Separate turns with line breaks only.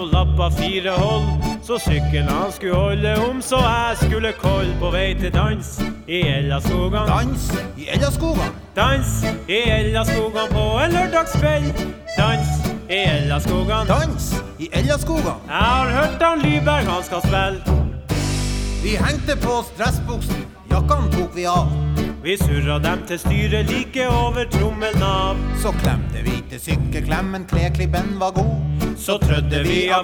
Lappa 4 hold, så sykkelen han skulle holde om, så jeg skulle koll på vei til dans i Ellaskogan.
Dans i Ellaskogan.
Dans i Ellaskogan på en lørdagskveld. Dans i Ellaskogan.
Dans i Ellaskogan.
Jeg har hørt han Lyberg han skal spille.
Vi hengte på oss dressbuksen, jakkene tok vi av.
Vi surra dem til styret like over trommelen av.
Så klemte vi til sykkeklemmen, kleklibben var god.
Så trødde vi av